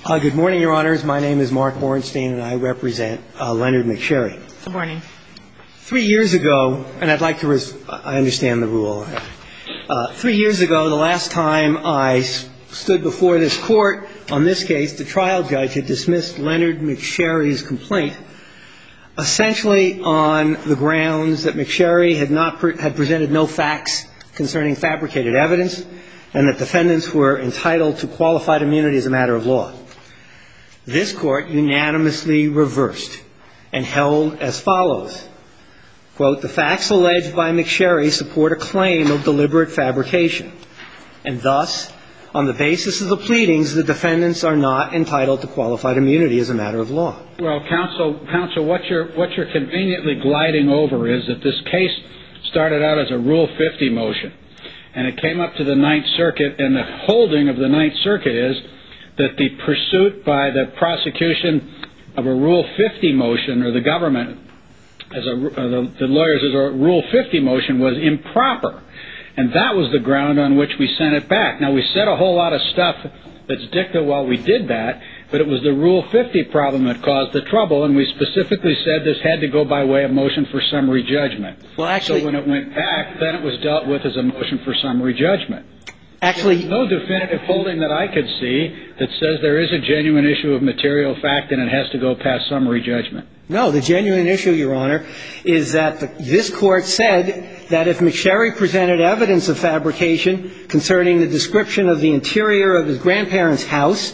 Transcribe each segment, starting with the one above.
Good morning, Your Honors. My name is Mark Bornstein, and I represent Leonard McSherry. Good morning. 3 years ago, and I'd like to I understand the rule. 3 years ago, the last time I stood before this court on this case, the trial judge had dismissed Leonard McSherry's complaint essentially on the grounds that McSherry had presented no facts concerning fabricated evidence and that defendants were entitled to qualified immunity as a matter of law. This court unanimously reversed and held as follows, quote, "The facts alleged by McSherry support a claim of deliberate fabrication, and thus, on the basis of the pleadings, the defendants are not entitled to qualified immunity as a matter of law." Well, counsel, what you're conveniently gliding over is that this case started out as a Rule 50 motion, and it came up to the Ninth Circuit, and the holding of the Ninth Circuit is that the pursuit by the prosecution of a Rule 50 motion, or the government, the lawyers as a Rule 50 motion, was improper. And that was the ground on which we sent it back. Now, we said a whole lot of stuff that's dicta while we did that, but it was the Rule 50 problem that caused the trouble, and we specifically said this had to go by way of motion for summary judgment. Well, actually, so when it went back, then it was dealt with as a motion for summary judgment. Actually, there's no definitive holding that I could see that says there is a genuine issue of material fact and it has to go past summary judgment. No, the genuine issue, Your Honor, is that this court said that if McSherry presented evidence of fabrication concerning the description of the interior of his grandparents' house,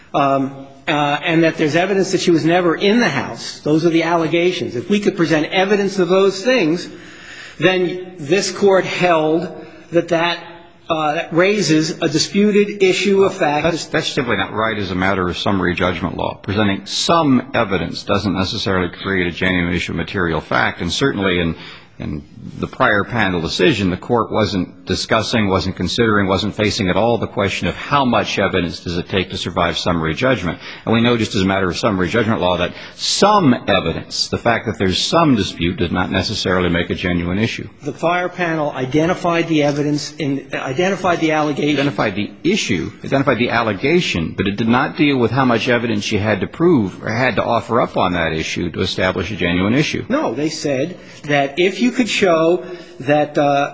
and that there's evidence that she was never in the house, those are the allegations. If we could present evidence of those things, then this court held that raises a disputed issue of fact. That's simply not right as a matter of summary judgment law. Presenting some evidence doesn't necessarily create a genuine issue of material fact, and certainly in the prior panel decision, the court wasn't discussing, wasn't considering, wasn't facing at all the question of how much evidence does it take to survive summary judgment. And we know just as a matter of summary judgment law that some evidence, the fact that there's some dispute, does not necessarily make a genuine issue. The prior panel identified the evidence, identified the allegation. Identified the issue, identified the allegation, but it did not deal with how much evidence you had to prove or had to offer up on that issue to establish a genuine issue. No, they said that if you could show that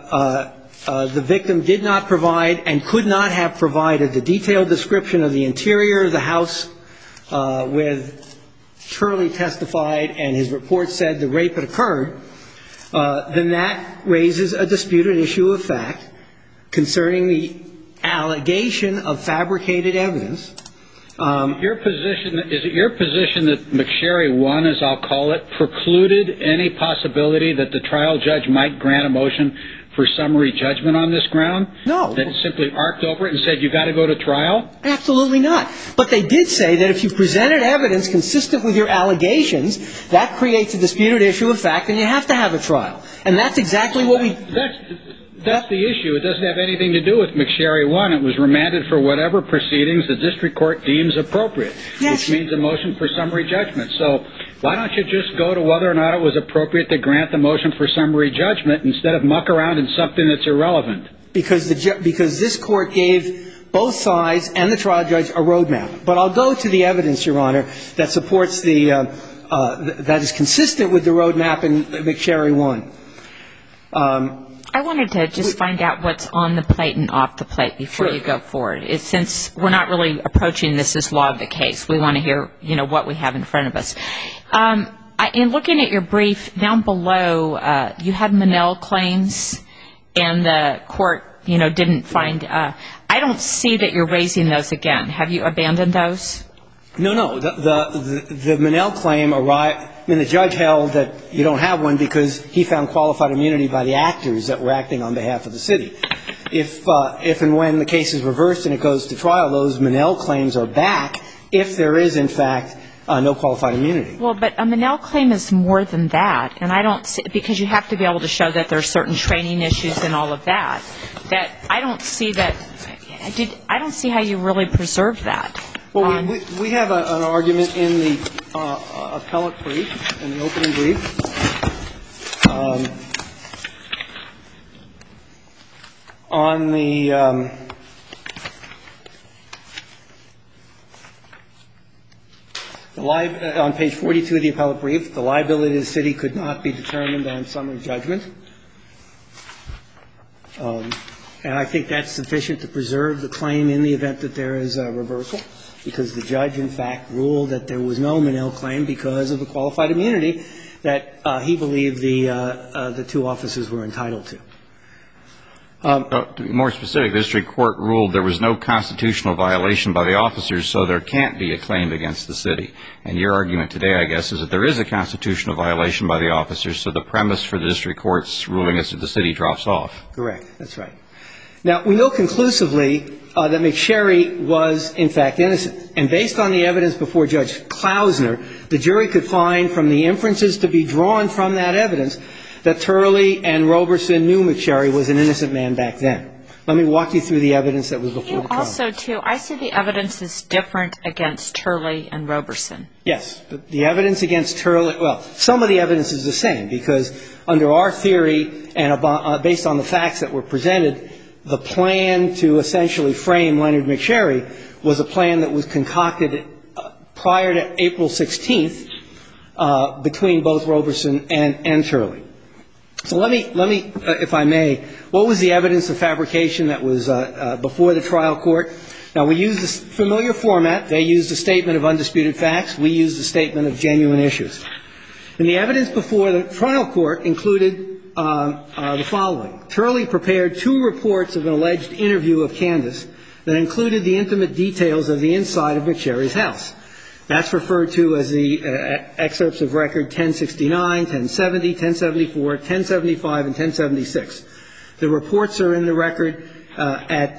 the victim did not provide and could not have provided the detailed description of the interior of the house where Turley testified and his report said the rape had occurred, then that raises a disputed issue of fact concerning the allegation of fabricated evidence. Is it your position that McSherry 1, as I'll call it, precluded any possibility that the trial judge might grant a motion for summary judgment on this ground? No. That simply arced over it and said, you've got to go to trial? Absolutely not. But they did say that if you presented evidence consistent with your allegations, that creates a disputed issue of fact and you have to have a trial. And that's exactly what we... That's the issue. It doesn't have anything to do with McSherry 1. It was remanded for whatever proceedings the district court deems appropriate, which means a motion for summary judgment. So why don't you just go to whether or not it was appropriate to grant the motion for summary judgment instead of muck around in something that's irrelevant? Because this court gave both sides and the trial judge a roadmap. But I'll go to the evidence, Your Honor, that supports that is consistent with the roadmap in McSherry 1. I wanted to just find out what's on the plate and off the plate before you go forward. Since we're not really approaching this as law of the case, we want to hear, what we have in front of us. In looking at your brief, down below, you had Monell claims, and the court, didn't find. I don't see that you're raising those again. Have you abandoned those? No. The Monell claim arrived. The judge held that you don't have one because he found qualified immunity by the actors that were acting on behalf of the city. If and when the case is reversed and it goes to trial, those Monell claims are back if there is, in fact, no qualified immunity. Well, but a Monell claim is more than that, and I don't see, because you have to be able to show that there are certain training issues and all of that. That I don't see that. I don't see how you really preserved that. Well, we have an argument in the appellate brief, in the opening brief. On the On page 42 of the appellate brief, the liability of the city could not be determined on summary judgment. And I think that's sufficient to preserve the claim in the event that there is a reversal, because the judge, in fact, ruled that there was no Monell claim because of the qualified immunity that he believed the two officers were entitled to. To be more specific, the district court ruled there was no constitutional violation by the officers, so there can't be a claim against the city. And your argument today, I guess, is that there is a constitutional violation by the officers, so the premise for the district court's ruling is that the city drops off. Correct. That's right. Now, we know conclusively that McSherry was, in fact, innocent. And based on the evidence before Judge Klausner, the jury could find from the inferences to be drawn from that evidence that Turley and Roberson knew McSherry was an innocent man back then. Let me walk you through the evidence that was before the trial. Also, too, I see the evidence is different against Turley and Roberson. Yes. The evidence against Turley, well, some of the evidence is the same, because under our theory and based on the facts that were presented, the plan to essentially frame Leonard McSherry was a plan that was concocted prior to April 16th between both Roberson and Turley. So let me, if I may, what was the evidence of fabrication that was before the trial court? Now, we used this familiar format. They used a statement of undisputed facts. We used a statement of genuine issues. And the evidence before the trial court included the following. Turley prepared 2 reports of an alleged interview of Candace that included the intimate details of the inside of McSherry's house. That's referred to as the excerpts of record 1069, 1070, 1074, 1075, and 1076. The reports are in the record at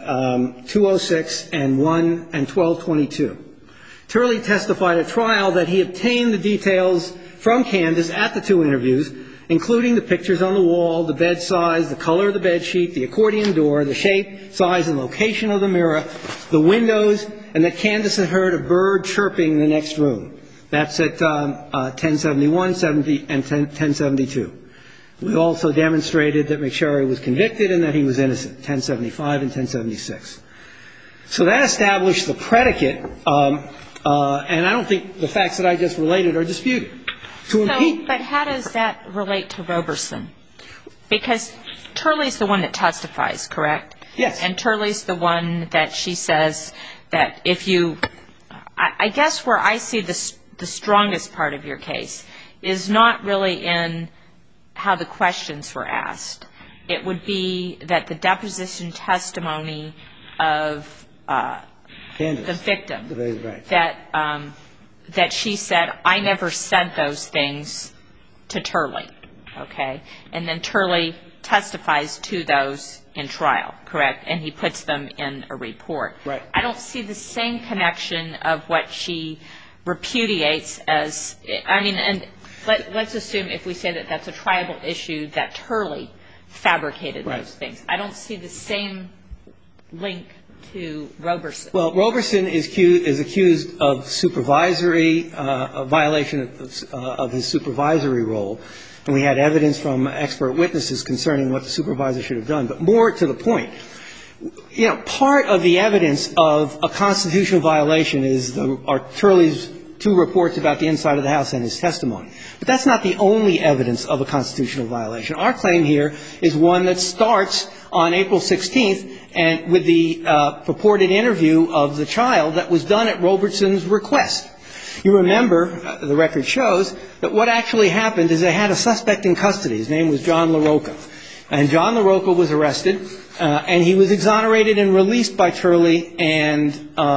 206 and 1 and 1222. Turley testified at trial that he obtained the details from Candace at the 2 interviews, including the pictures on the wall, the bed size, the color of the bed sheet, the accordion door, the shape, size, and location of the mirror, the windows, and that Candace had heard a bird chirping in the next room. That's at 1071, 70, and 1072. We also demonstrated that McSherry was convicted and that he was innocent, 1075 and 1076. So that established the predicate, and I don't think the facts that I just related are disputed. But how does that relate to Roberson? Because Turley's the one that testifies, correct? Yes. And Turley's the one that she says that if you, I guess where I see the strongest part of your case is not really in how the questions were asked. It would be that the deposition testimony of the victim, right, that she said, I never said those things to Turley, okay? And then Turley testifies to those in trial, correct? And he puts them in a report. Right. I don't see the same connection of what she repudiates as, I mean, and let's assume if we say that that's a triable issue that Turley fabricated those things. I don't see the same link to Roberson. Well, Roberson is accused of supervisory, violation of his supervisory role. And we had evidence from expert witnesses concerning what the supervisor should have done. But more to the point, you know, part of the evidence of a constitutional violation is Turley's 2 reports about the inside of the house and his testimony. But that's not the only evidence of a constitutional violation. Our claim here is one that starts on April 16th and with the purported interview of the child that was done at Roberson's request. You remember, the record shows, that what actually happened is they had a suspect in custody. His name was John LaRocca. And John LaRocca was arrested, and he was exonerated and released by Turley and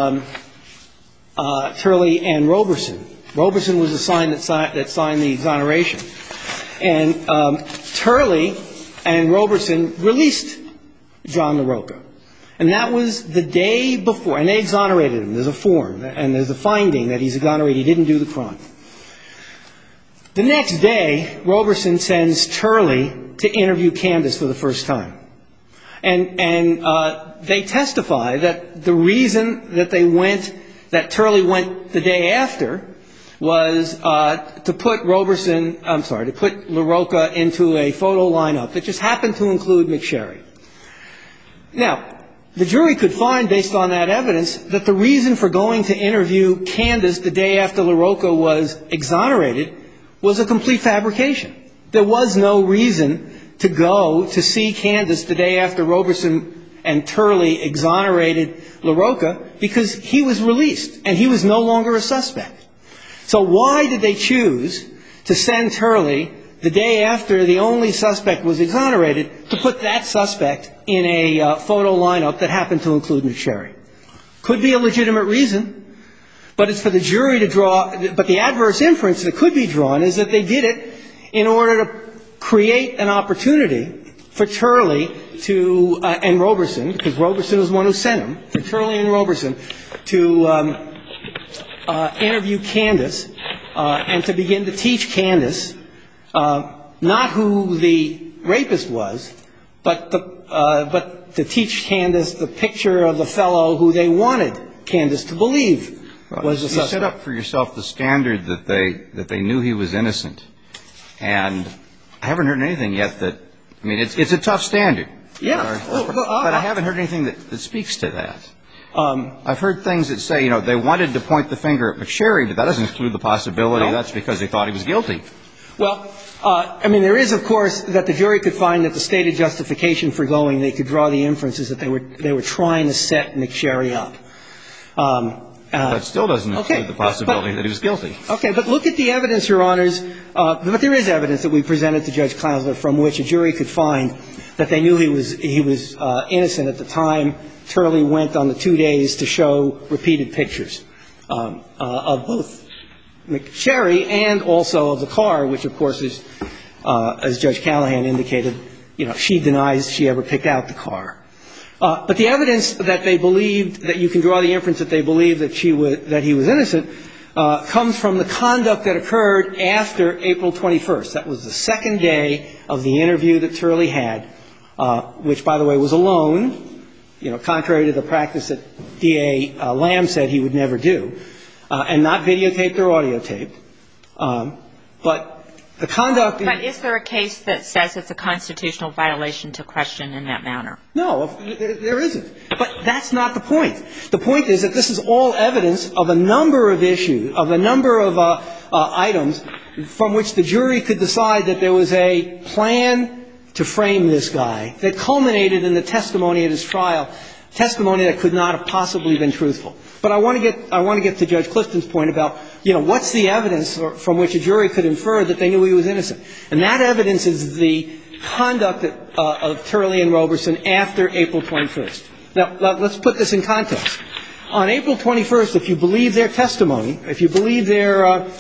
Roberson. Roberson was the sign that signed the exoneration. And Turley and Roberson released John LaRocca. And that was the day before. And they exonerated him. There's a form. And there's a finding that he's exonerated. He didn't do the crime. The next day, Roberson sends Turley to interview Candace for the first time. And they testify that the reason that that Turley went the day after was to put LaRocca into a photo lineup that just happened to include McSherry. Now, the jury could find, based on that evidence, that the reason for going to interview Candace the day after LaRocca was exonerated was a complete fabrication. There was no reason to go to see Candace the day after Roberson and Turley exonerated LaRocca, because he was released and he was no longer a suspect. So why did they choose to send Turley the day after the only suspect was exonerated to put that suspect in a photo lineup that happened to include McSherry? Could be a legitimate reason, but it's for the jury to draw. But the adverse inference that could be drawn is that they did it in order to create an opportunity for Turley to and Roberson, because Roberson was the one who sent him, for Turley and Roberson to interview Candace and to begin to teach Candace not who the rapist was, but to teach Candace the picture of the fellow who they wanted Candace to believe was the suspect. You set up for yourself the standard that they knew he was innocent, and I haven't heard anything yet that, I mean, it's a tough standard. Yeah. But I haven't heard anything that speaks to that. I've heard things that say, they wanted to point the finger at McSherry, but that doesn't exclude the possibility that's because they thought he was guilty. Well, I mean, there is, of course, that the jury could find that the stated justification for going, they could draw the inferences that they were trying to set McSherry up. That still doesn't exclude the possibility that he was guilty. Okay, but look at the evidence, Your Honors. But there is evidence that we presented to Judge Klausner from which a jury could find that they knew he was innocent at the time Turley went on the 2 days to show repeated pictures of both McSherry and also of the car, which, of course, is, as Judge Callahan indicated, she denies she ever picked out the car. But the evidence that they believed, that you can draw the inference that they believed that he was innocent, comes from the conduct that occurred after April 21st. That was the second day of the interview that Turley had, which, by the way, was alone, contrary to the practice that D.A. Lamb said he would never do, and not videotaped or audio taped. But the conduct... But is there a case that says it's a constitutional violation to question in that manner? No, there isn't. But that's not the point. The point is that this is all evidence of a number of issues, of a number of items from which the jury could decide that there was a plan to frame this guy that culminated in the testimony at his trial, testimony that could not have possibly been truthful. But I want to get to Judge Clifton's point about, what's the evidence from which a jury could infer that they knew he was innocent. And that evidence is the conduct of Turley and Roberson after April 21st. Now, let's put this in context. On April 21st, if you believe their testimony, if you believe their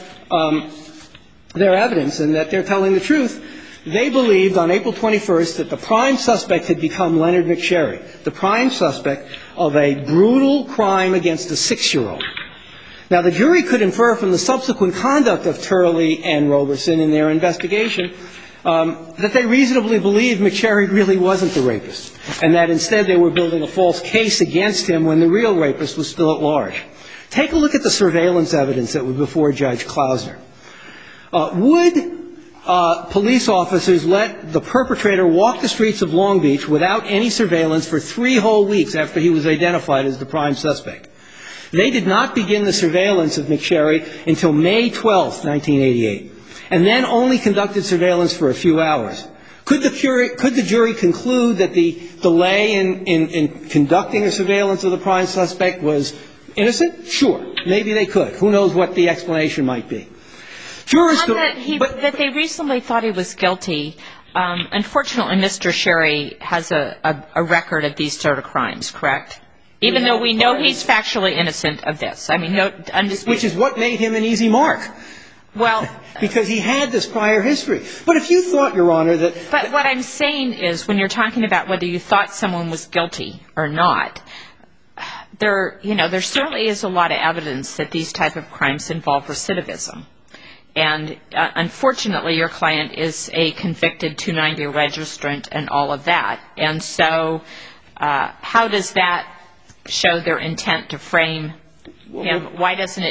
evidence and that they're telling the truth, they believed on April 21st that the prime suspect had become Leonard McSherry, the prime suspect of a brutal crime against a 6-year-old. Now, the jury could infer from the subsequent conduct of Turley and Roberson in their investigation that they reasonably believed McSherry really wasn't the rapist, and that instead they were building a false case against him when the real rapist was still at large. Take a look at the surveillance evidence that was before Judge Klausner. Would police officers let the perpetrator walk the streets of Long Beach without any surveillance for 3 whole weeks after he was identified as the prime suspect? They did not begin the surveillance of McSherry until May 12th, 1988, and then only conducted surveillance for a few hours. Could the jury conclude that the delay in conducting a surveillance of the prime suspect was innocent? Sure. Maybe they could. Who knows what the explanation might be. That they reasonably thought he was guilty. Unfortunately, Mr. Sherry has a record of these sort of crimes, correct? Even though we know he's factually innocent of this. I mean, no undisputed. Which is what made him an easy mark. Well, because he had this prior history. But if you thought, Your Honor, that... But what I'm saying is, when you're talking about whether you thought someone was guilty or not, there certainly is a lot of evidence that these type of crimes involve recidivism. And unfortunately, your client is a convicted 290 registrant and all of that. And so how does that show their intent to frame him? Why doesn't it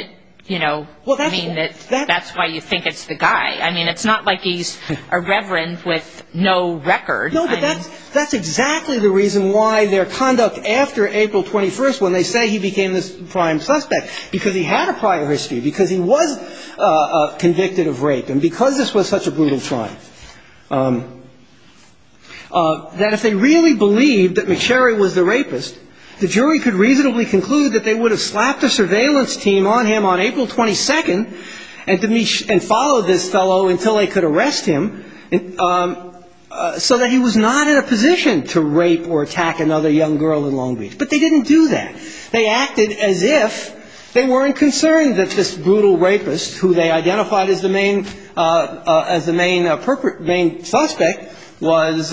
you know, Well, mean that's why you think it's the guy. I mean, it's not like he's a reverend with no record. No, but that's exactly the reason why their conduct after April 21st, when they say he became this prime suspect, because he had a prior history, because he was convicted of rape, and because this was such a brutal crime, that if they really believed that McSherry was the rapist, the jury could reasonably conclude that they would have slapped a surveillance team on him on April 22nd and followed this fellow until they could arrest him, so that he was not in a position to rape or attack another young girl in Long Beach. But they didn't do that. They acted as if they weren't concerned that this brutal rapist, who they identified as the main suspect, was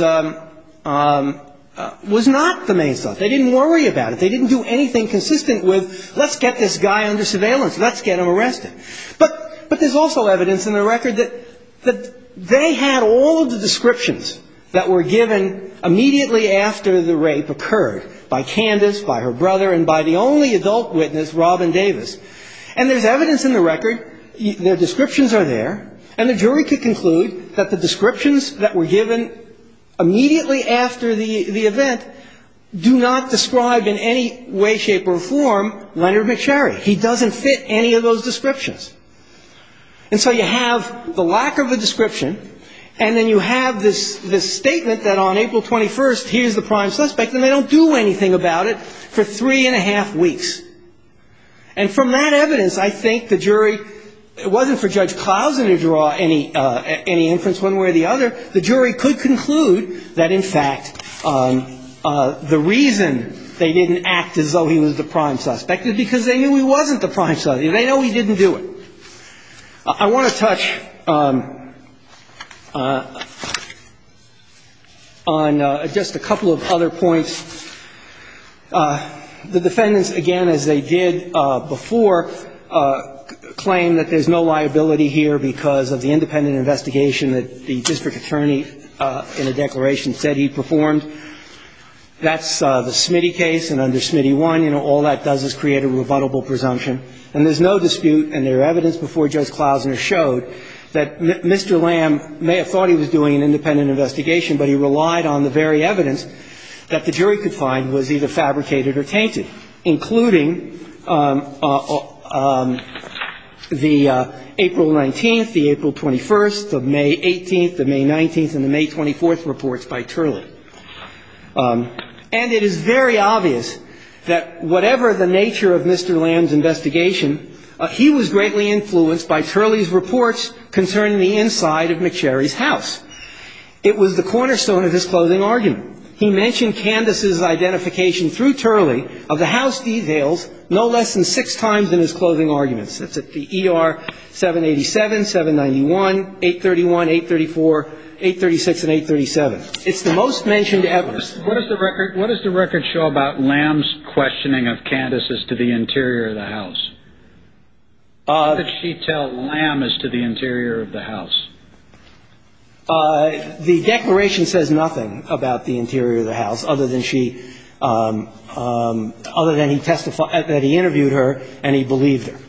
not the main suspect. They didn't worry about it. They didn't do anything consistent with, let's get this guy under surveillance, let's get him arrested. But there's also evidence in the record that they had all of the descriptions that were given immediately after the rape occurred by Candace, by her brother, and by the only adult witness, Robin Davis. And there's evidence in the record, their descriptions are there, and the jury could conclude that the descriptions that were given immediately after the event do not describe in any way, shape, or form Leonard McSherry. He doesn't fit any of those descriptions. And so you have the lack of a description, and then you have this statement that on April 21st, here's the prime suspect, and they don't do anything about it for 3.5 weeks. And from that evidence, I think the jury, it wasn't for Judge Clausen to draw any inference one way or the other. The jury could conclude that, in fact, the reason they didn't act as though he was the prime suspect is because they knew he wasn't the prime suspect. They know he didn't do it. I want to touch on just a couple of other points. The defendants, again, as they did before, claim that there's no liability here because of the independent investigation that the district attorney in a declaration said he performed. That's the Smitty case, and under Smitty 1, all that does is create a rebuttable presumption. And there's no dispute, and their evidence before Judge Klausner showed that Mr. Lamb may have thought he was doing an independent investigation, but he relied on the very evidence that the jury could find was either fabricated or tainted, including the April 19th, the April 21st, the May 18th, the May 19th, and the May 24th reports by Turley. And it is very obvious that whatever the nature of Mr. Lamb's investigation, he was greatly influenced by Turley's reports concerning the inside of McSherry's house. It was the cornerstone of his closing argument. He mentioned Candace's identification through Turley of the house details no less than 6 times in his closing arguments. That's at the ER 787, 791, 831, 834, 836, and 837. It's the most mentioned evidence. What does the record show about Lamb's questioning of Candace as to the interior of the house? What did she tell Lamb as to the interior of the house? The declaration says nothing about the interior of the house, other than he testified that he interviewed her and he believed her.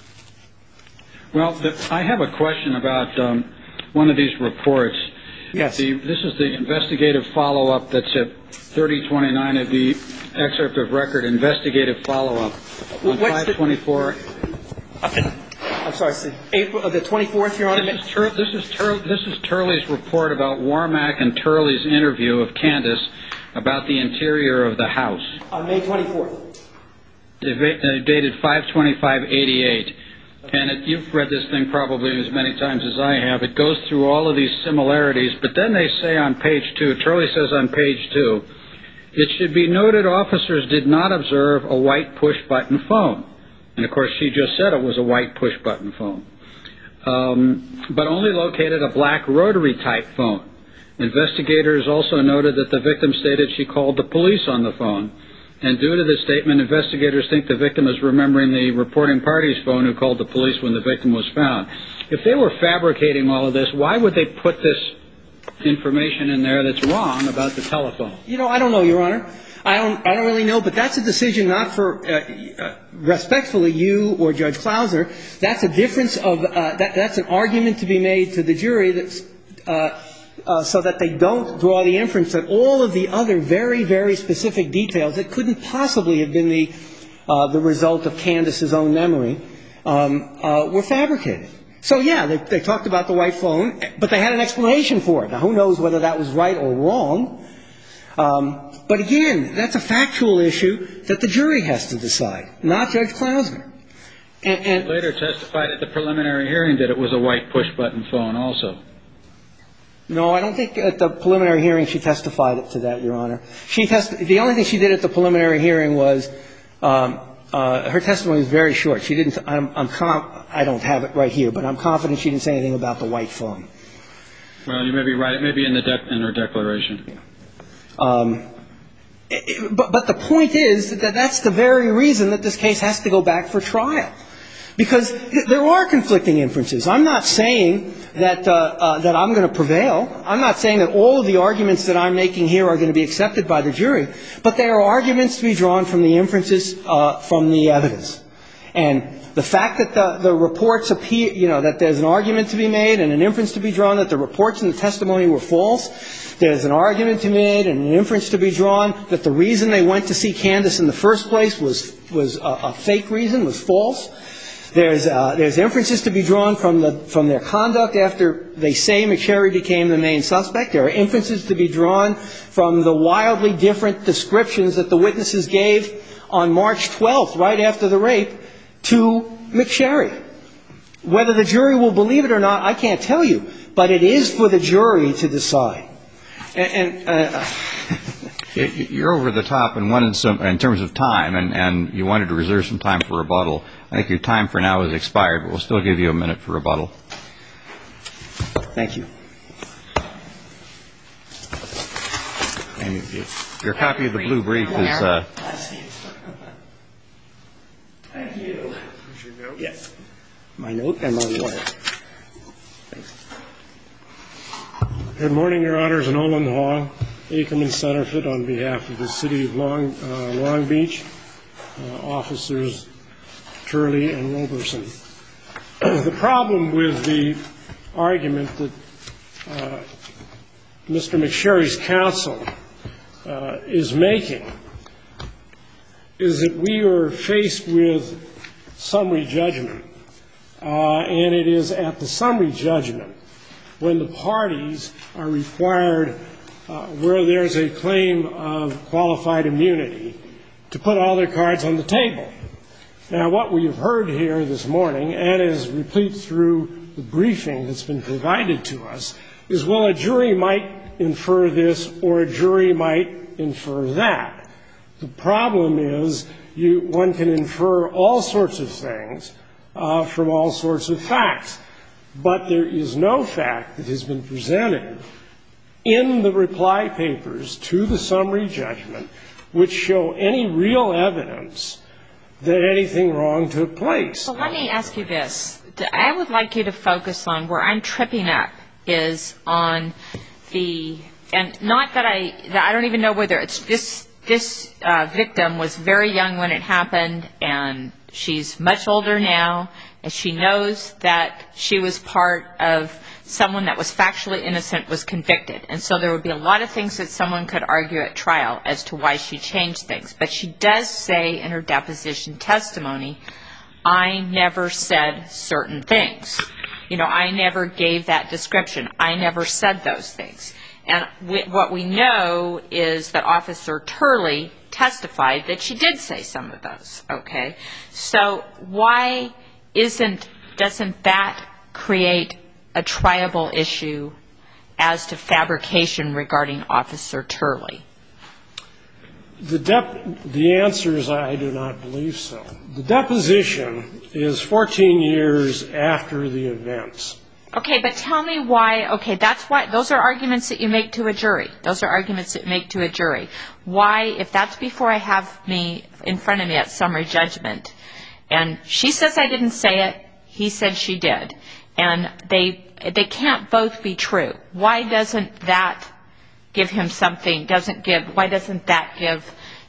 Well, I have a question about one of these reports. Yes. This is the investigative follow-up that's at 3029 of the excerpt of record, investigative follow-up on 524. I'm sorry, April the 24th, Your Honor? This is Turley's report about Warmack and Turley's interview of Candace about the interior of the house. On May 24th. Dated 5/25/88. And you've read this thing probably as many times as I have. It goes through all of these similarities, but then they say on page 2, Turley says on page 2, it should be noted officers did not observe a white push-button phone. And, of course, she just said it was a white push-button phone. But only located a black rotary-type phone. Investigators also noted that the victim stated she called the police on the phone. And due to this statement, investigators think the victim is remembering the reporting party's phone who called the police when the victim was found. If they were fabricating all of this, why would they put this information in there that's wrong about the telephone? I don't know, Your Honor. I don't really know, but that's a decision not for, respectfully, you or Judge Klausner. That's a difference of, that's an argument to be made to the jury that's, so that they don't draw the inference that all of the other very, very specific details that couldn't possibly have been the result of Candace's own memory were fabricated. So, yeah, they talked about the white phone, but they had an explanation for it. Now, who knows whether that was right or wrong. But, again, that's a factual issue that the jury has to decide, not Judge Klausner. And later testified at the preliminary hearing that it was a white push-button phone also. No, I don't think at the preliminary hearing she testified to that, Your Honor. The only thing she did at the preliminary hearing was her testimony was very short. She didn't. I don't have it right here, but I'm confident she didn't say anything about the white phone. Well, you may be right. It may be in her declaration. But the point is that that's the very reason that this case has to go back for trial, because there are conflicting inferences. I'm not saying that I'm going to prevail. I'm not saying that all of the arguments that I'm making here are going to be accepted by the jury, but there are arguments to be drawn from the inferences from the evidence. And the fact that the reports appear, that there's an argument to be made and an inference to be drawn that the reports and the testimony were false, there's an argument to be made and an inference to be drawn that the reason they went to see Candace in the first place was a fake reason, was false. There's inferences to be drawn from their conduct after they say McSherry became the main suspect. There are inferences to be drawn from the wildly different descriptions that the witnesses gave on March 12th, right after the rape, to McSherry. Whether the jury will believe it or not, I can't tell you, but it is for the jury to decide. You're over the top in terms of time, and you wanted to reserve some time for rebuttal. I think your time for now has expired, but we'll still give you a minute for rebuttal. Thank you. And your copy of the blue brief is... Thank you. Yes. My note and my water. Thanks. Good morning, Your Honors. Nolan Hall, Ackerman Centerford, on behalf of the City of Long Beach, Officers Turley and Roberson. The problem with the argument that Mr. McSherry's counsel is making is that we are faced with summary judgment, and it is at the summary judgment when the parties are required, where there's a claim of qualified immunity, to put all their cards on the table. Now, what we have heard here this morning, and is replete through the briefing that's been provided to us, is, well, a jury might infer this or a jury might infer that. The problem is one can infer all sorts of things from all sorts of facts, but there is no fact that has been presented in the reply papers to the summary judgment which show any real evidence that anything wrong took place. Well, let me ask you this. I would like you to focus on where I'm tripping up is on the, and not that I don't even know whether it's this victim was very young when it happened, and she's much older now, and she knows that she was part of someone that was factually innocent was convicted. And so there would be a lot of things that someone could argue at trial as to why she changed things. But she does say in her deposition testimony, I never said certain things. I never gave that description. I never said those things. And what we know is that Officer Turley testified that she did say some of those, okay? So why doesn't that create a triable issue as to fabrication regarding Officer Turley? The answer is I do not believe so. The deposition is 14 years after the events. Okay, but tell me why. Okay, that's why those are arguments that you make to a jury. Those are arguments that you make to a jury. Why, if that's before I have me in front of me at summary judgment, and she says I didn't say it, he said she did, and they can't both be true. Why doesn't that give him something? Why doesn't that give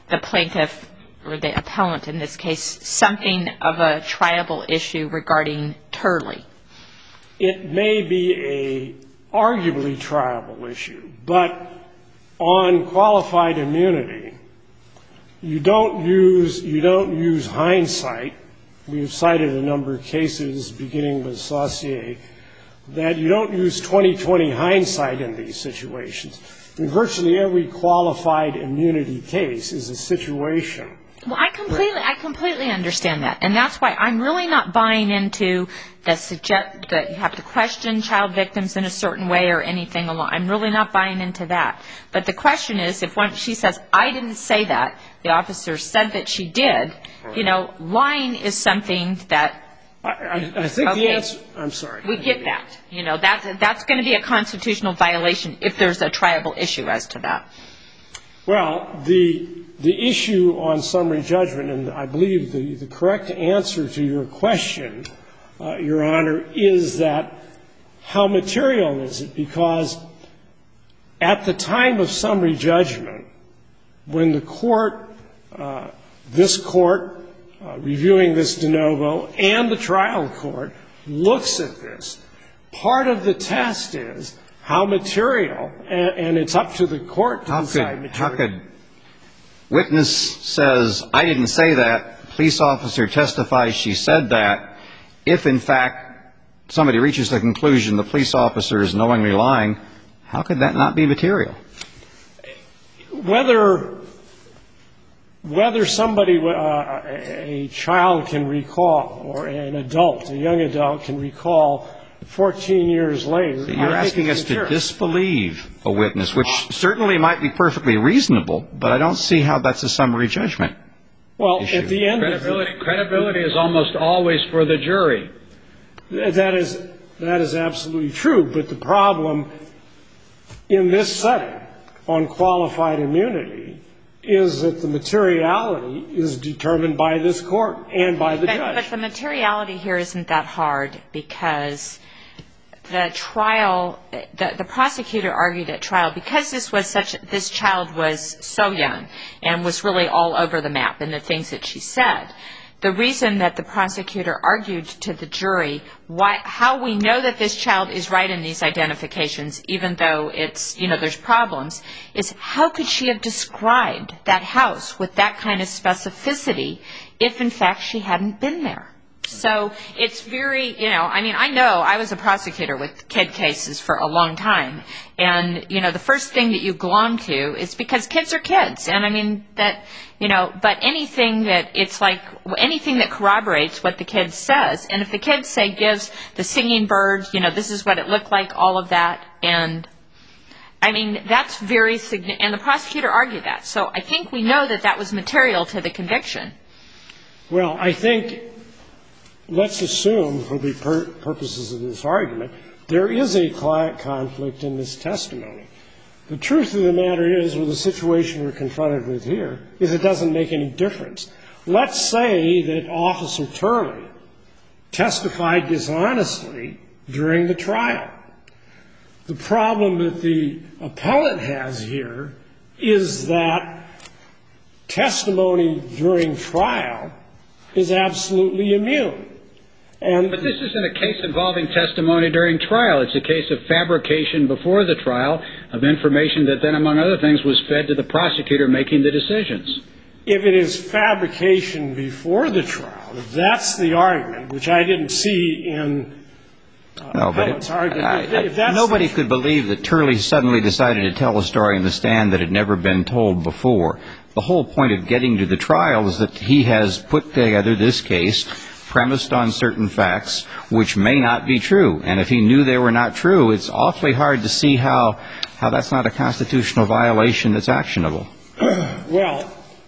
the plaintiff or the appellant in this case something of a triable issue regarding Turley? It may be a arguably triable issue, but on qualified immunity, you don't use hindsight. We have cited a number of cases, beginning with Saussure, that you don't use 20/20 hindsight in these situations. In virtually every qualified immunity case is a situation. Well, I completely understand that, and that's why I'm really not buying into that you have to question child victims in a certain way or anything along. I'm really not buying into that. But the question is, if she says, I didn't say that, the officer said that she did, lying is something that. I think the answer. I'm sorry. We get that. That's going to be a constitutional violation if there's a triable issue as to that. Well, the issue on summary judgment, and I believe the correct answer to your question, Your Honor, is that how material is it? Because at the time of summary judgment, when the court, this court, reviewing this de novo, and the trial court looks at this, part of the test is how material, and it's up to the court to decide material. How could witness says, I didn't say that, police officer testifies she said that, if in fact somebody reaches the conclusion the police officer is knowingly lying, how could that not be material? Whether somebody, a child can recall, or an adult, a young adult can recall 14 years later. So you're asking us to disbelieve a witness, which certainly might be perfectly reasonable, but I don't see how that's a summary judgment. Well, at the end of credibility is almost always for the jury. That is absolutely true, but the problem in this setting on qualified immunity is that the materiality is determined by this court and by the judge. But the materiality here isn't that hard, because the trial, the prosecutor argued at trial, because this child was so young and was really all over the map in the things that she said. The reason that the prosecutor argued to the jury how we know that this child is right in these identifications, even though it's, there's problems, is how could she have described that house with that kind of specificity if in fact she hadn't been there? So it's very, I know I was a prosecutor with kid cases for a long time. And, the first thing that you glom to is because kids are kids. And but anything that corroborates what the kid says. And if the kid, say, gives the singing bird, this is what it looked like, all of that. And that's very significant. And the prosecutor argued that. So I think we know that was material to the conviction. Well, I think, let's assume, for the purposes of this argument, there is a client conflict in this testimony. The truth of the matter is, with the situation we're confronted with here, is it doesn't make any difference. Let's say that Officer Turley testified dishonestly during the trial. The problem that the appellant has here is that testimony during trial is absolutely immune. But this isn't a case involving testimony during trial. It's a case of fabrication before the trial of information that then, among other things, was fed to the prosecutor making the decisions. If it is fabrication before the trial, if that's the argument, which I didn't see in appellant's argument. Nobody could believe that Turley suddenly decided to tell a story in the stand that had never been told before. The whole point of getting to the trial is that he has put together this case premised on certain facts which may not be true. And if he knew they were not true, it's awfully hard to see how that's not a constitutional violation that's actionable. Well,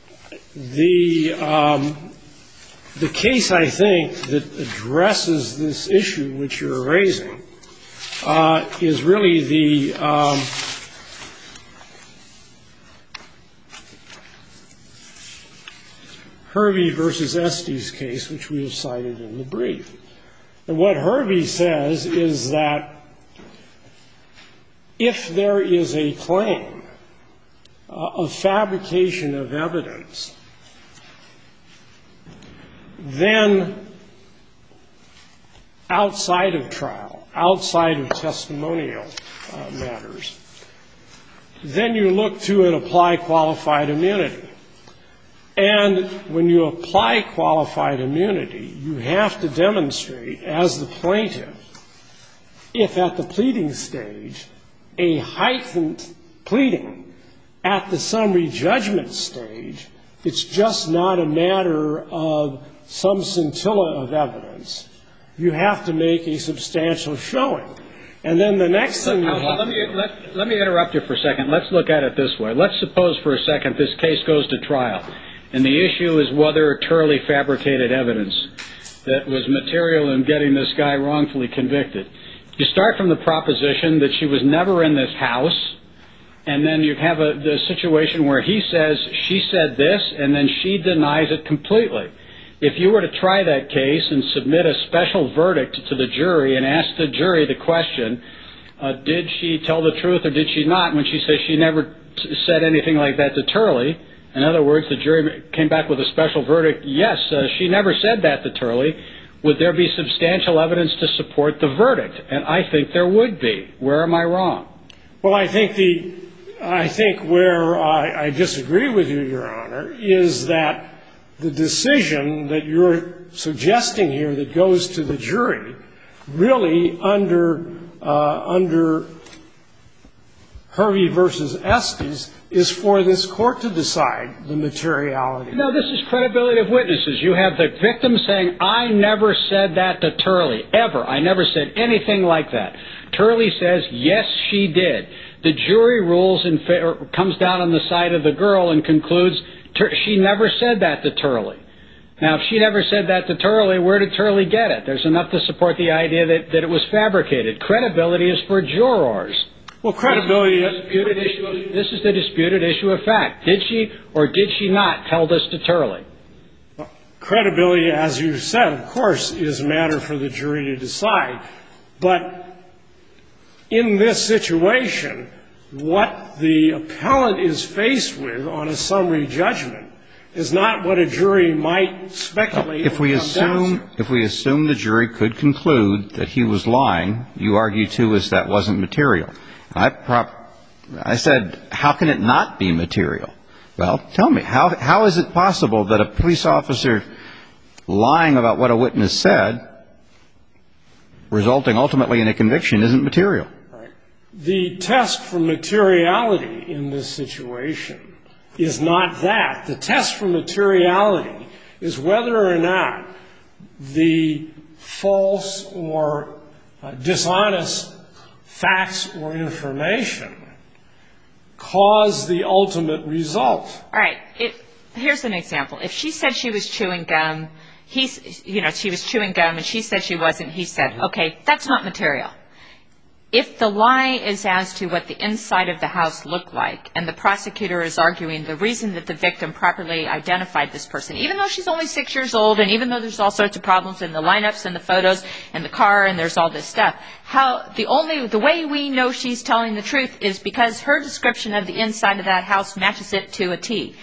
the case, I think, that addresses this issue which you're raising is really the Hervey versus Estes case, which we have cited in the brief. And what Hervey says is that if there is a claim of fabrication of evidence, then outside of trial, outside of testimonial matters, then you look to and apply qualified immunity. And when you apply qualified immunity, you have to demonstrate as the plaintiff, if at the pleading stage, a heightened pleading at the summary judgment stage, it's just not a matter of some scintilla of evidence. You have to make a substantial showing. And then the next thing you have to... Let me interrupt you for a second. Let's look at it this way. Let's suppose for a second this case goes to trial, and the issue is whether Turley fabricated evidence that was material in getting this guy wrongfully convicted. You start from the proposition that she was never in this house, and then you have the situation where he says she said this, and then she denies it completely. If you were to try that case and submit a special verdict to the jury and ask the jury the question, did she tell the truth or did she not, when she says she never said anything like that to Turley, in other words, the jury came back with a special verdict, yes, she never said that to Turley, would there be substantial evidence to support the verdict? And I think there would be. Where am I wrong? Well, I think where I disagree with you, Your Honor, is that the decision that you're suggesting here that goes to the jury really under Hervey versus Estes is for this court to decide the materiality. No, this is credibility of witnesses. You have the victim saying, I never said that to Turley, ever. I never said anything like that. Turley says, yes, she did. The jury rules comes down on the side of the girl and concludes she never said that to Turley. Now, if she never said that to Turley, where did Turley get it? There's enough to support the idea that it was fabricated. Credibility is for jurors. Well, credibility... This is the disputed issue of fact. Did she or did she not tell this to Turley? Credibility, as you said, of course, is a matter for the jury to decide. But in this situation, what the appellant is faced with on a summary judgment is not what a jury might speculate. If we assume the jury could conclude that he was lying, you argue, too, is that wasn't material. I said, how can it not be material? Well, tell me, how is it possible that a police officer lying about what a witness said, resulting ultimately in a conviction, isn't material? Right. The test for materiality in this situation is not that. The test for materiality is whether or not the false or dishonest facts or information cause the ultimate result. All right. Here's an example. If she said she was chewing gum, she was chewing gum and she said she wasn't, he said, okay, that's not material. If the lie is as to what the inside of the house looked like, and the prosecutor is arguing the reason that the victim properly identified this person, even though she's only 6 years old, and even though there's all sorts of problems in the lineups and the photos and the car and there's all this stuff, the way we know she's telling the truth is because her description of the inside of that house matches it to a T.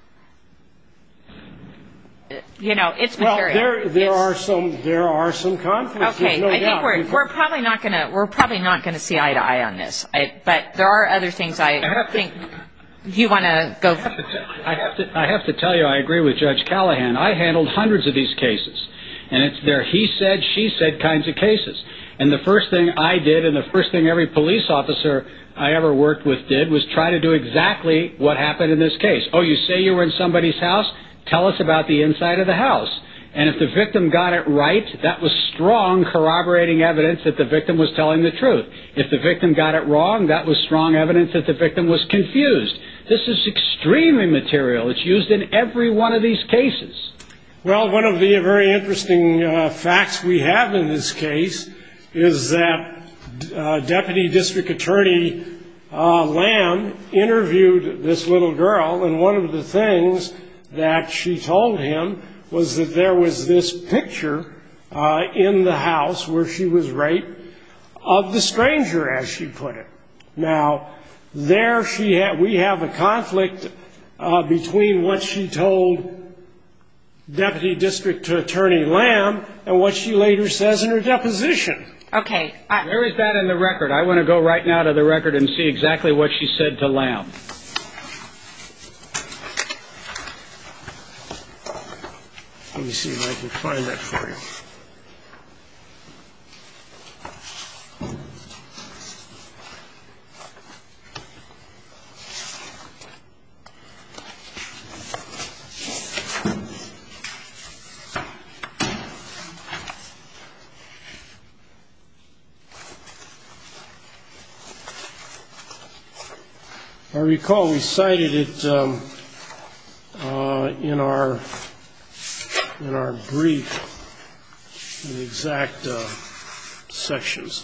It's material. Well, there are some conflicts. Okay, no I doubt. think we're probably not going to see eye to eye on this. But there are other things I think you want to go. I have to tell you, I agree with Judge Callahan. I handled hundreds of these cases, and it's their he said, she said kinds of cases. And the first thing I did, and the first thing every police officer I ever worked with did, was try to do exactly what happened in this case. Oh, you say you were in somebody's house? Tell us about the inside of the house. And if the victim got it right, that was strong corroborating evidence that the victim was telling the truth. If the victim got it wrong, that was strong evidence that the victim was confused. This is extremely material. It's used in every one of these cases. Well, one of the very interesting facts we have in this case is that Deputy District Attorney Lamb interviewed this little girl, and one of the things that she told him was that there was this picture in the house where she was raped of the stranger, as she put it. Now, There we have a conflict between what she told Deputy District Attorney Lamb and what she later says in her deposition. Okay. Where is that in the record? I want to go right now to the record and see exactly what she said to Lamb. Let me see if I can find that for you. I recall we cited it in our brief, in the exact sections.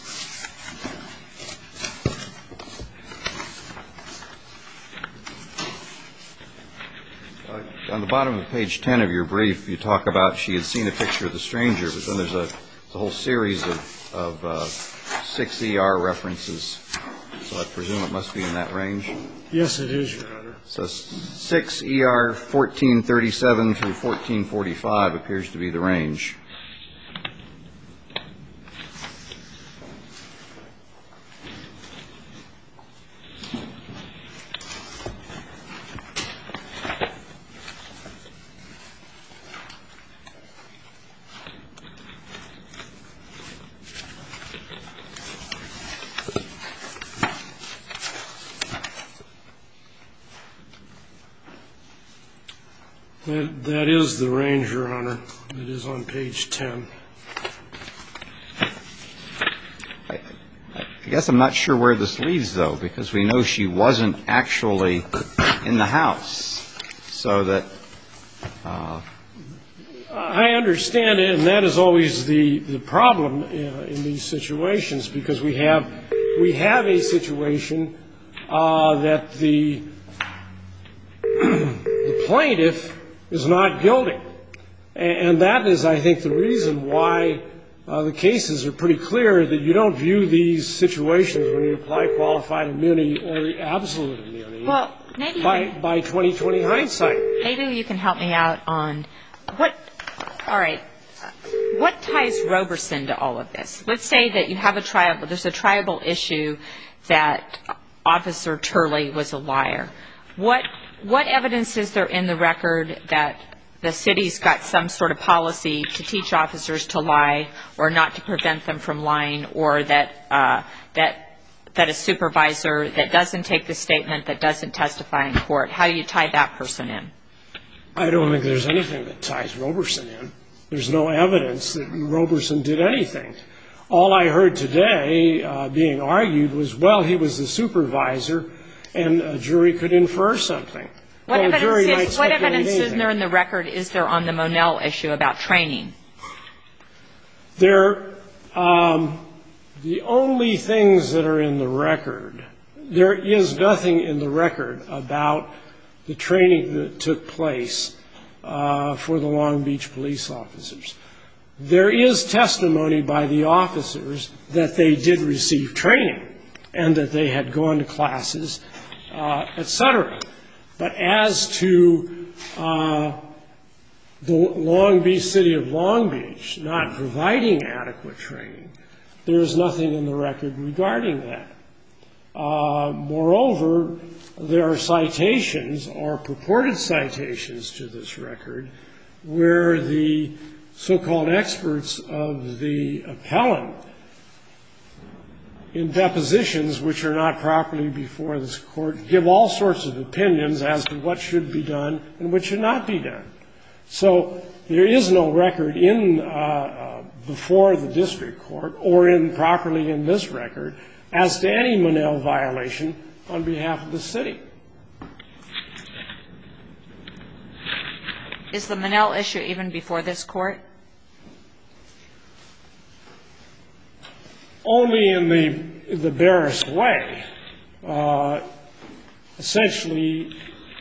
On the bottom of page 10 of your brief, you talk about she had seen a picture of the stranger, but then there's a whole series of 6 ER references. So I presume it must be in that range? Yes, it is, Your Honor. So 6 ER 1437 through 1445 appears to be the range. That is the range, Your Honor. It is on page 10. I guess I'm not sure where this leads, though, because we know she wasn't actually in the house. So that I understand it, and that is always the problem in these situations, because we have a situation that the plaintiff is not guilty. And that is, I think, the reason why the cases are pretty clear, that you don't view these situations when you apply qualified immunity or absolute immunity by 20/20 hindsight. Maybe you can help me out on what ties Roberson to all of this? Let's say that you have there's a tribal issue that Officer Turley was a liar. What evidence is there in the record that the city's got some sort of policy to teach officers to lie or not to prevent them from lying, or that a supervisor that doesn't take the statement, that doesn't testify in court, how do you tie that person in? I don't think there's anything that ties Roberson in. There's no evidence that Roberson did anything. All I heard today being argued was, well, he was the supervisor, and a jury could infer something. What evidence is there in the record is there on the Monell issue about training? The only things that are in the record, there is nothing in the record about the training that took place for the Long Beach police officers. There is testimony by the officers that they did receive training and that they had gone to classes, et cetera. But as to the city of Long Beach not providing adequate training, there is nothing in the record regarding that. Moreover, there are citations or purported citations to this record where the so-called experts of the appellant in depositions, which are not properly before this court, give all sorts of opinions as to what should be done and what should not be done. So there is no record before the district court or properly in this record as to any Monell violation on behalf of the city. Is the Monell issue even before this court? Only in the barest way. Essentially,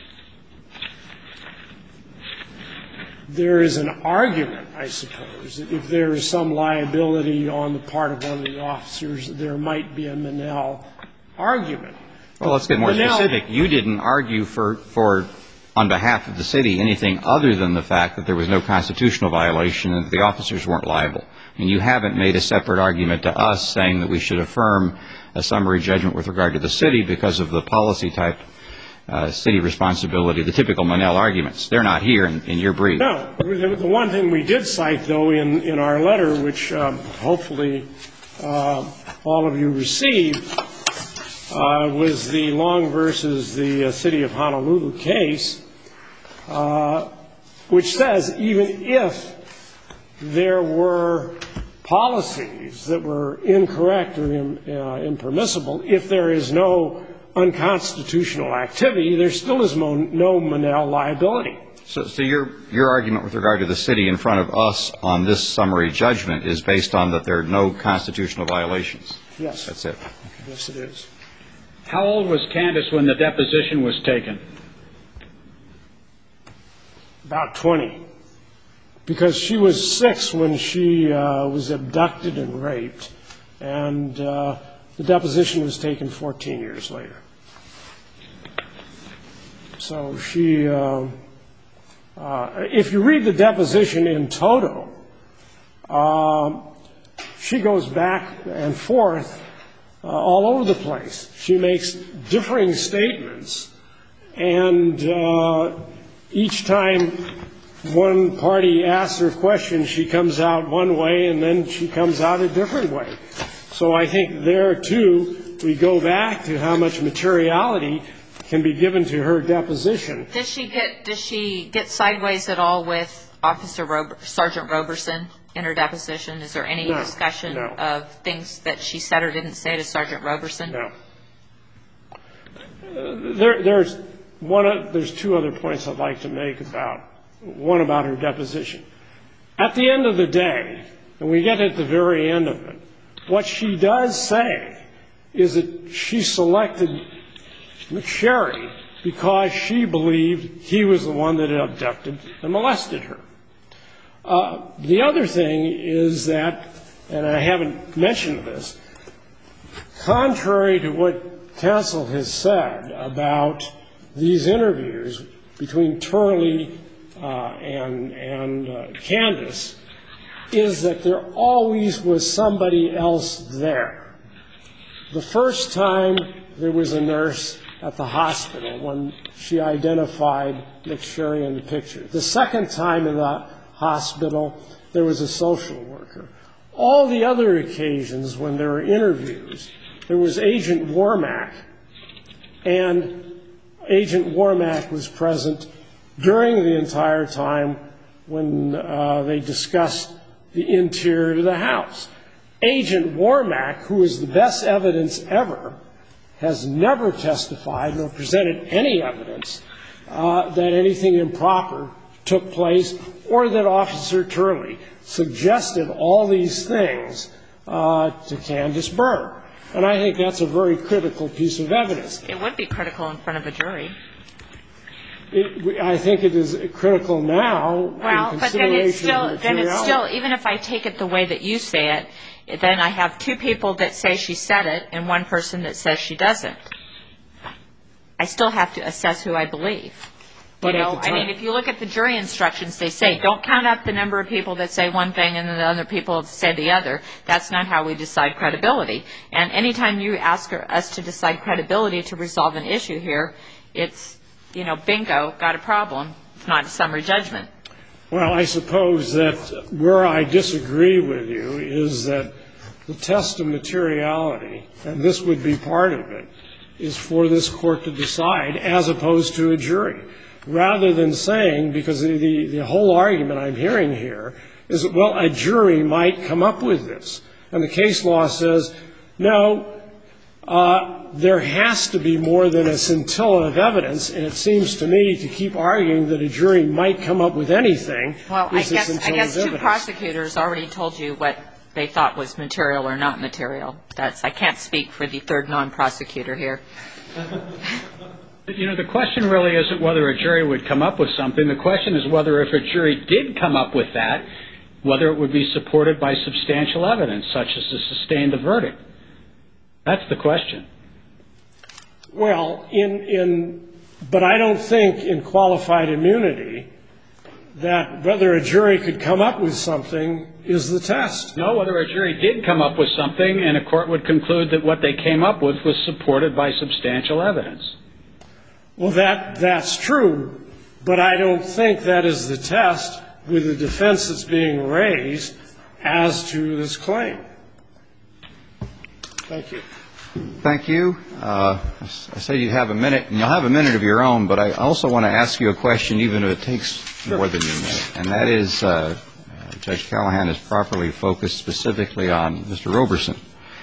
there is an argument, I suppose, that if there is some liability on the part of one of the officers, there might be a Monell argument. Well, let's get more specific. You didn't argue on behalf of the city, anything other than the fact that there was no constitutional violation and that the officers weren't liable. And you haven't made a separate argument to us saying that we should affirm a summary judgment with regard to the city because of the policy type city responsibility, the typical Monell arguments. They're not here in your brief. No. The one thing we did cite, though, in our letter, which hopefully all of you received, was the Long versus the City of Honolulu case, which says even if there were policies that were incorrect or impermissible, if there is no unconstitutional activity, there still is no Monell liability. So your argument with regard to the city in front of us on this summary judgment is based on that there are no constitutional violations? Yes. That's it. Yes, it is. How old was Candace when the deposition was taken? About 20. Because she was 6 when she was abducted and raped, and the deposition was taken 14 years later. So she, if you read the deposition in toto, she goes back and forth all over the place. She makes differing statements, and each time one party asks her a question, she comes out one way, and then she comes out a different way. So I think there, too, we go back to how much materiality can be given to her deposition. Does she get sideways at all with Sergeant Roberson in her deposition? Is there any discussion of things that she said or didn't say to Sergeant Roberson? No. There's 2 other points I'd like to make about her deposition. At the end of the day, and we get at the very end of it, what she does say is that she selected McSherry because she believed he was the one that had abducted and molested her. The other thing is that, and I haven't mentioned this, contrary to what counsel has said about these interviews between Turley and Candace, is that there always was somebody else there. The first time there was a nurse at the hospital when she identified McSherry in the picture. The second time in the hospital, there was a social worker. All the other occasions when there were interviews, there was Agent Wormack, and Agent Wormack was present during the entire time when they discussed the interior of the house. Agent Wormack, who is the best evidence ever, has never testified nor presented any evidence that anything improper took place or that Officer Turley suggested all these things to Candace Byrne. And I think that's a very critical piece of evidence. It would be critical in front of a jury. I think it is critical now. Well, but then it's still, even if I take it the way that you say it, then I have 2 people that say she said it and 1 person that says she doesn't. I still have to assess who I believe. But I mean, if you look at the jury instructions, they say don't count up the number of people that say one thing and then the other people say the other. That's not how we decide credibility. And anytime you ask us to decide credibility to resolve an issue here, it's, bingo, got a problem. It's not a summary judgment. Well, I suppose that where I disagree with you is that the test of materiality, and this would be part of it, is for this court to decide as opposed to a jury. Rather than saying, because the whole argument I'm hearing here is that, well, a jury might come up with this. And the case law says, no, there has to be more than a scintilla of evidence, and it seems to me to keep arguing that a jury might come up with anything. Well, I guess 2 prosecutors already told you what they thought was material or not material. I can't speak for the 3rd non-prosecutor here. The question really isn't whether a jury would come up with something. The question is whether if a jury did come up with that, whether it would be supported by substantial evidence, such as to sustain the verdict. That's the question. Well, but I don't think in qualified immunity that whether a jury could come up with something is the test. No, whether a jury did come up with something and a court would conclude that what they came up with was supported by substantial evidence. Well, that's true, but I don't think that is the test with the defense that's being raised as to this claim. Thank you. Thank you. I say you have a minute, and you'll have a minute of your own, but I also want to ask you a question, even if it takes more than a minute, and that is Judge Callahan is properly focused specifically on Mr. Roberson.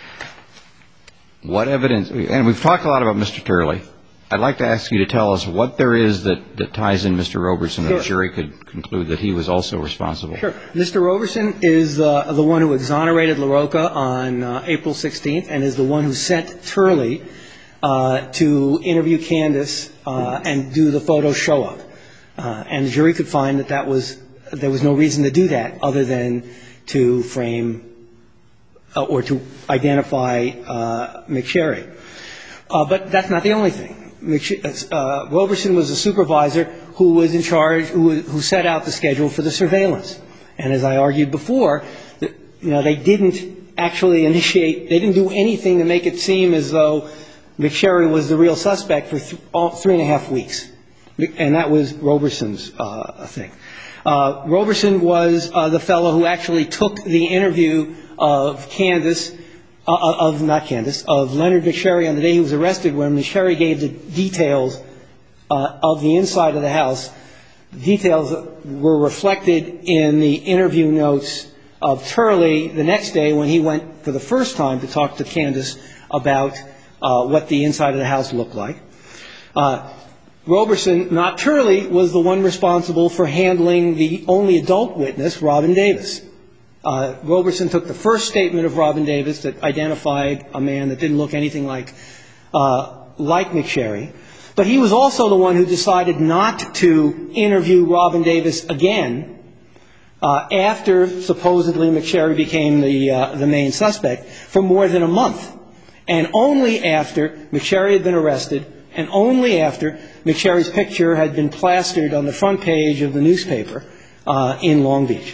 What evidence, and we've talked a lot about Mr. Turley. I'd like to ask you to tell us what there is that ties in Mr. Roberson that a jury could conclude that he was also responsible. Sure. Mr. Roberson is the one who exonerated LaRocca on April 16th and is the one who sent Turley to interview Candace and do the photo show-up. And the jury could find that there was no reason to do that other than to frame or to identify McSherry. But that's not the only thing. Roberson was a supervisor who was in charge, who set out the schedule for the surveillance. And as I argued before, they didn't actually initiate, they didn't do anything to make it seem as though McSherry was the real suspect for 3.5 weeks. And that was Roberson's thing. Roberson was the fellow who actually took the interview of Candace, of Leonard McSherry on the day he was arrested, when McSherry gave the details of the inside of the house. Details were reflected in the interview notes of Turley the next day when he went for the first time to talk to Candace about what the inside of the house looked like. Roberson, not Turley, was the one responsible for handling the only adult witness, Robin Davis. Roberson took the first statement of Robin Davis that identified a man that didn't look anything like McSherry. But he was also the one who decided not to interview Robin Davis again after supposedly McSherry became the main suspect for more than a month. And only after McSherry had been arrested and only after McSherry's picture had been plastered on the front page of the newspaper in Long Beach.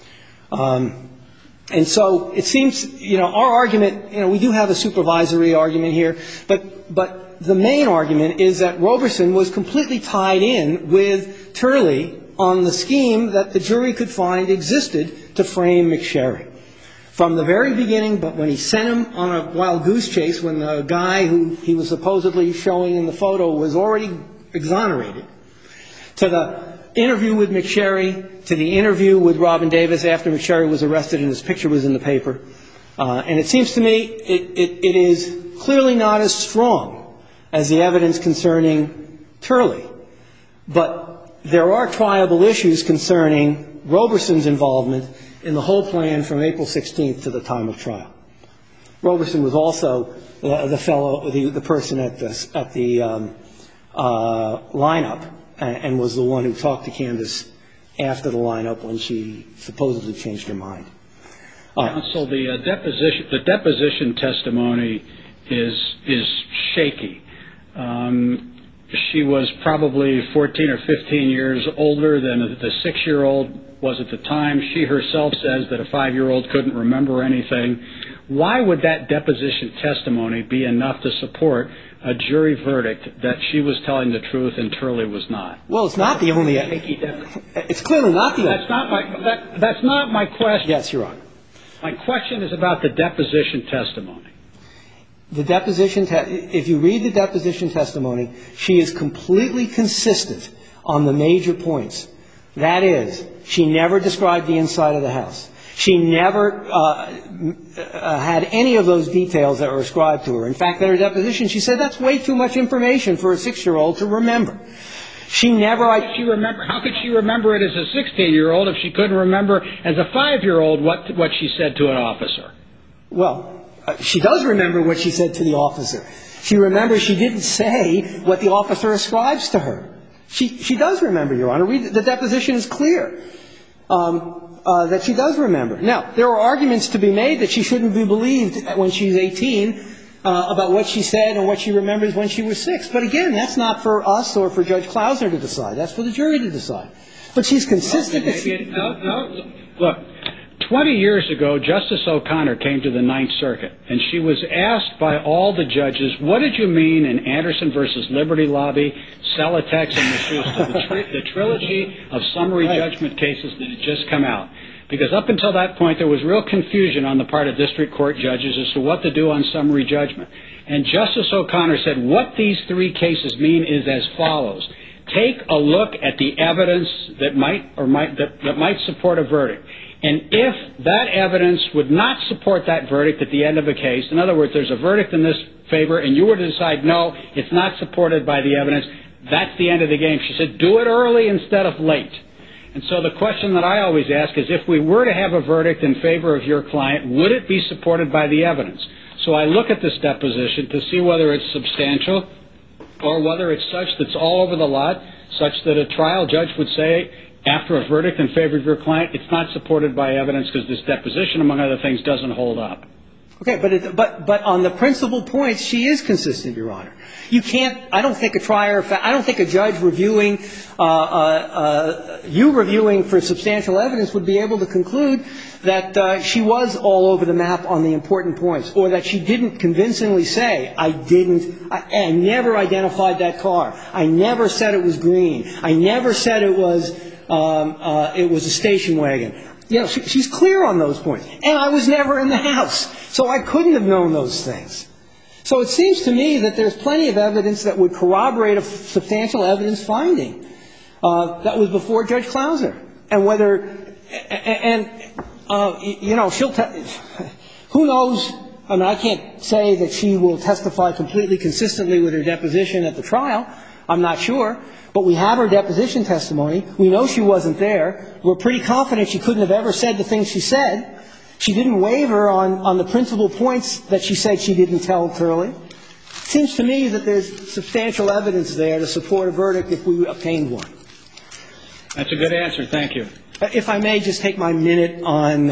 And so it seems, our argument, we do have a supervisory argument here, but the main argument is that Roberson was completely tied in with Turley on the scheme that the jury could find existed to frame McSherry. From the very beginning, but when he sent him on a wild goose chase, when the guy who he was supposedly showing in the photo was already exonerated, to the interview with McSherry, to the interview with Robin Davis after McSherry was arrested and his picture was in the paper. And it seems to me it is clearly not as strong as the evidence concerning Turley. But there are triable issues concerning Roberson's involvement in the whole plan from April 16th to the time of trial. Roberson was also the person at the lineup and was the one who talked to Candace after the lineup when she supposedly changed her mind. Counsel, the deposition testimony is shaky. She was probably 14 or 15 years older than the 6-year-old was at the time. She herself says that a 5-year-old couldn't remember anything. Why would that deposition testimony be enough to support a jury verdict that she was telling the truth and Turley was not? Well, it's not the only evidence. It's clearly not the only. That's not my question. Yes, Your Honor. My question is about the deposition testimony. The deposition, if you read the deposition testimony, she is completely consistent on the major points. That is, she never described the inside of the house. She never had any of those details that were ascribed to her. In fact, in her deposition, she said that's way too much information for a 6-year-old to remember. She never. How could she remember it as a 16-year-old if she couldn't remember as a 5-year-old what she said to an officer? Well, she does remember what she said to the officer. She remembers she didn't say what the officer ascribes to her. She does remember, Your Honor. The deposition is clear that she does remember. Now, there are arguments to be made that she shouldn't be believed when she's 18 about what she said and what she remembers when she was 6. But again, that's not for us or for Judge Klausner to decide. That's for the jury to decide. But she's consistent. Look, 20 years ago, Justice O'Connor came to the Ninth Circuit, and she was asked by all the judges, what did you mean in Anderson versus Liberty Lobby, Celotex, and Maschusta, the trilogy of summary judgment cases that had just come out? Because up until that point, there was real confusion on the part of district court judges as to what to do on summary judgment. And Justice O'Connor said, what these 3 cases mean is as follows. Take a look at the evidence that might support a verdict. And if that evidence would not support that verdict at the end of a case, in other words, there's a verdict in this favor, and you were to decide, no, it's not supported by the evidence, that's the end of the game. She said, do it early instead of late. And so the question that I always ask is, if we were to have a verdict in favor of your client, would it be supported by the evidence? So I look at this deposition to see whether it's substantial or whether it's such that's all over the lot, such that a trial judge would say, after a verdict in favor of your client, it's not supported by evidence because this deposition, among other things, doesn't hold up. Okay, but on the principal points, she is consistent, Your Honor. You can't. I don't think a judge reviewing for substantial evidence would be able to conclude that she was all over the map on the important points, or that she didn't convincingly say, I never identified that car. I never said it was green. I never said it was a station wagon. You know, she's clear on those points. And I was never in the house, so I couldn't have known those things. So it seems to me that there's plenty of evidence that would corroborate a substantial evidence finding that was before Judge Klausner. And who knows? I mean, I can't say that she will testify completely consistently with her deposition at the trial. I'm not sure. But we have her deposition testimony. We know she wasn't there. We're pretty confident she couldn't have ever said the things she said. She didn't waver on the principal points that she said she didn't tell Turley. It seems to me that there's substantial evidence there to support a verdict if we obtained one. That's a good answer. Thank you. If I may just take my minute on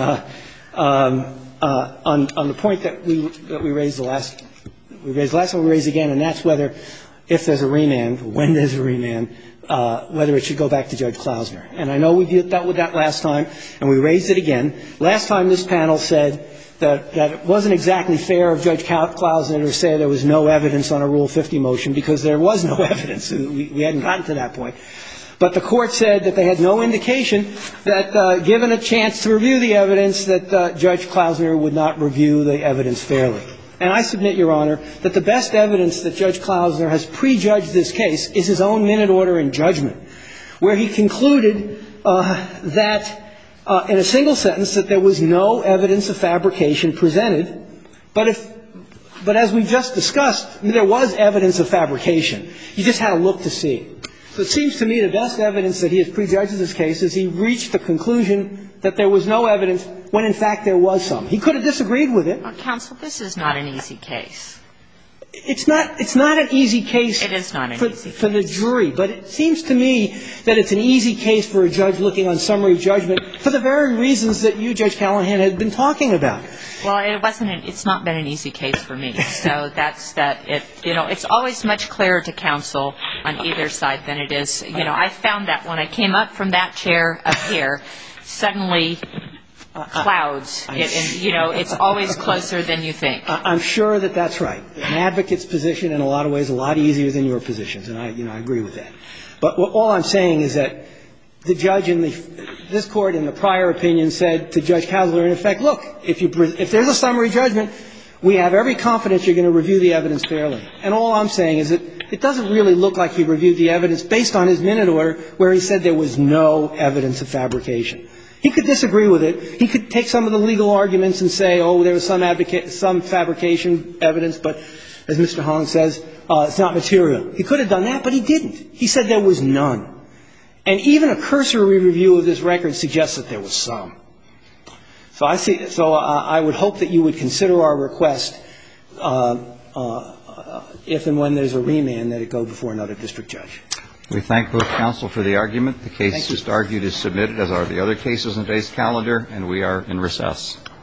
the point that we raised last time, we raised again, and that's whether, if there's a remand, when there's a remand, whether it should go back to Judge Klausner. And I know we dealt with that last time, and we raised it again. Last time this panel said that it wasn't exactly fair of Judge Klausner to say there was no evidence on a Rule 50 motion, because there was no evidence. We hadn't gotten to that point. But the Court said that they had no indication that, given a chance to review the evidence, that Judge Klausner would not review the evidence fairly. And I submit, Your Honor, that the best evidence that Judge Klausner has prejudged this case is his own minute order in judgment, where he concluded that, in a single sentence, that there was no evidence of fabrication presented. But as we just discussed, there was evidence of fabrication. You just had to look to see. So it seems to me the best evidence that he has prejudged in this case is he reached the conclusion that there was no evidence when, in fact, there was some. He could have disagreed with it. Counsel, this is not an easy case. It's not an easy case. It is not an easy case. For the jury. But it seems to me that it's an easy case for a judge looking on summary judgment for the very reasons that you, Judge Callahan, had been talking about. Well, it's not been an easy case for me. So it's always much clearer to counsel on either side than it is. I found that when I came up from that chair up here, suddenly clouds. It's always closer than you think. I'm sure that that's right. An advocate's position, in a lot of ways, is a lot easier than your positions, and I agree with that. But all I'm saying is that the judge in this Court, in the prior opinion, said to Judge Klausner, in effect, look, if there's a summary judgment, we have every confidence you're going to review the evidence fairly. And all I'm saying is that it doesn't really look like he reviewed the evidence based on his minute order where he said there was no evidence of fabrication. He could disagree with it. He could take some of the legal arguments and say, oh, there was some fabrication evidence, but as Mr. Hong says, it's not material. He could have done that, but he didn't. He said there was none. And even a cursory review of this record suggests that there was some. So I would hope that you would consider our request, if and when there's a remand, that it go before another district judge. We thank both counsel for the argument. The case just argued is submitted, as are the other cases in today's calendar, and we are in recess.